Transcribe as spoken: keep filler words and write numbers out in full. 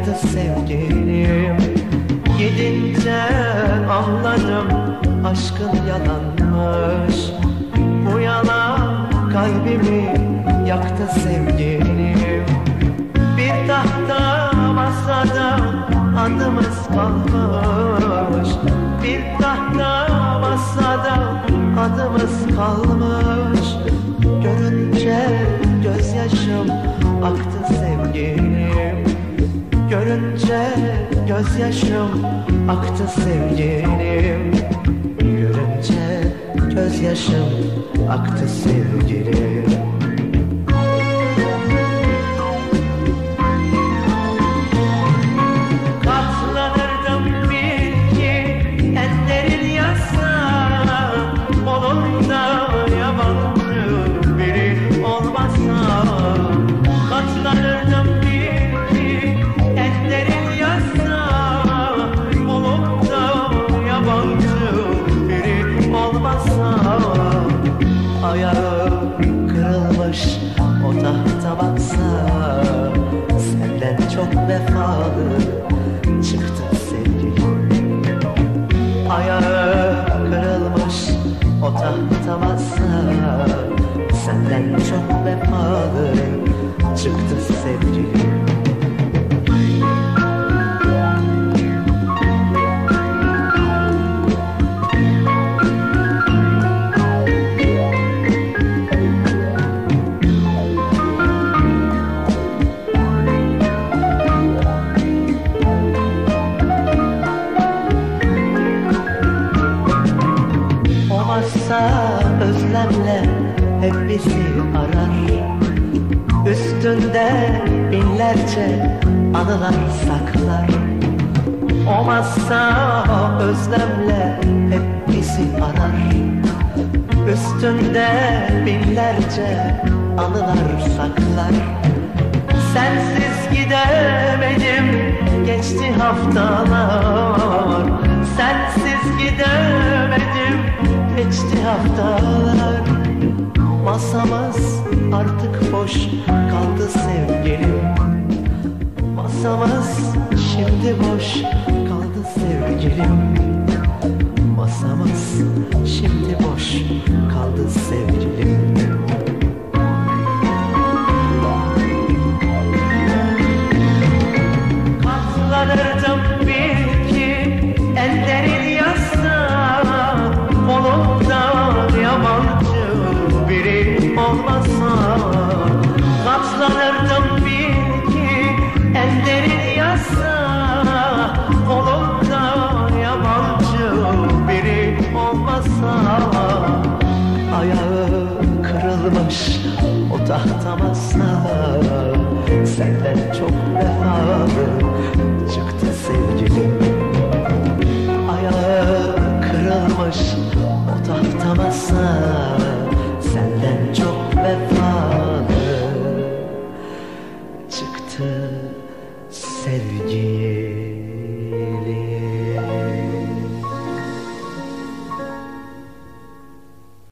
çıktı sevgilim. Gidince anladım aşkın yalanmış. Bu yalan kalbimi yaktı sevgilim. Bir tahta masada adımız kalmış. Bir tahta masada adımız kalmış. Görünce gözyaşım aktı sevgilim. Görünce gözyaşım aktı sevgilim. Görünce gözyaşım aktı sevgilim. Katlanırdım bil ki en derin yasa, olur da yabancı biri olmasa. Katlanırdım bil ki en derin yasa, olur da yabancı biri olmasa. Ayağı kırılmış o tahta baksa, senden çok vefalı çıktı sevgilim. Ayağı kırılmış o tahta baksa, senden çok vefalı çıktı sevgilim. Özlemle hep bizi arar. Üstünde binlerce anılar saklar. O masa özlemle hep bizi arar. Üstünde binlerce anılar saklar. Sensiz gidemedim, geçti haftalar. Sensiz gidemedim, geçti haftalar. Masamız artık boş kaldı sevgilim. Masamız şimdi boş kaldı sevgilim. Masamız şimdi boş kaldı sevgilim. Katlanırdım bil ki en derin yasa, olup da yabancı biri olmasa. Katlanırdım bil ki en derin yasa, olup da yabancı biri olmasa. Ayağı kırılmış o tahta masa, senden çok vefalı çıktı sevgilim. Ayağı kırılmış o tahta masa, senden çok vefalı çıktı sevgilim.